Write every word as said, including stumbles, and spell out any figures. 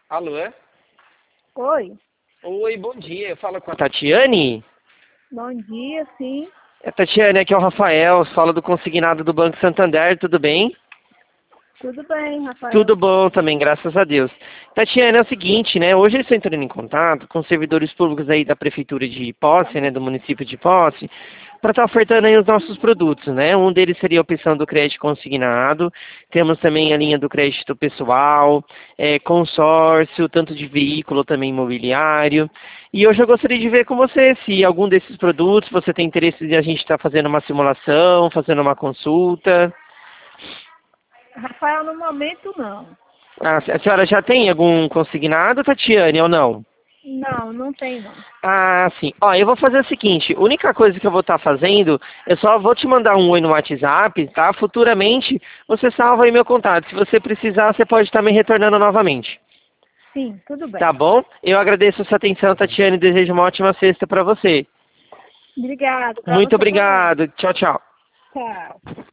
Alô? Oi, Oi, bom dia. Eu falo com a Tatiane. bom dia, sim. É, Tatiane, aqui é o Rafael, falo do consignado do Banco Santander, tudo bem? Tudo bem, Rafael? Tudo bom também, graças a Deus. Tatiane, é o seguinte, né? Hoje eu estou entrando em contato com servidores públicos aí da Prefeitura de Posse, né? Do município de Posse, para estar ofertando aí os nossos produtos, né? Um deles seria a opção do crédito consignado, temos também a linha do crédito pessoal, é, consórcio, tanto de veículo também imobiliário. E hoje eu gostaria de ver com você se algum desses produtos você tem interesse de a gente estar fazendo uma simulação, fazendo uma consulta. Rafael, no momento não. Ah, a senhora já tem algum consignado, Tatiane, ou não? Não, não tem não. Ah, sim. Ó, eu vou fazer o seguinte, a única coisa que eu vou estar fazendo, eu só vou te mandar um oi no WhatsApp, tá? Futuramente, você salva aí meu contato. Se você precisar, você pode estar me retornando novamente. Sim, tudo Tá bem. bom? Eu agradeço a sua atenção, Tatiane, e desejo uma ótima sexta para você. Obrigada, para Muito você também. obrigado. Tchau, tchau. Tchau.